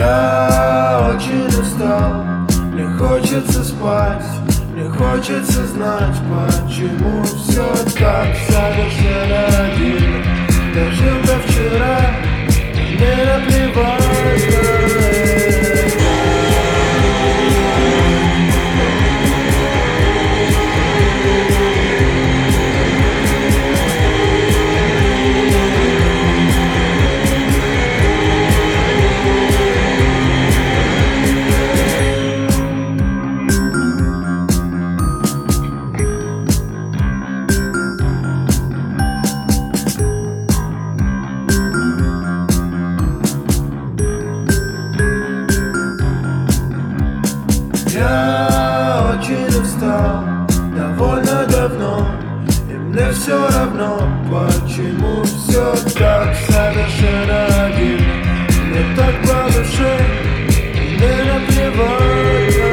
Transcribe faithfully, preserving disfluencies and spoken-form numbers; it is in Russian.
Я очень устал, мне хочется спать, мне хочется знать, почему все так совершенно один. Дожил до вчера, мне наплевать на это. Я очень устал, довольно давно, и мне все равно, почему все так совершенно один. Мне так по душе, и мне наплевать.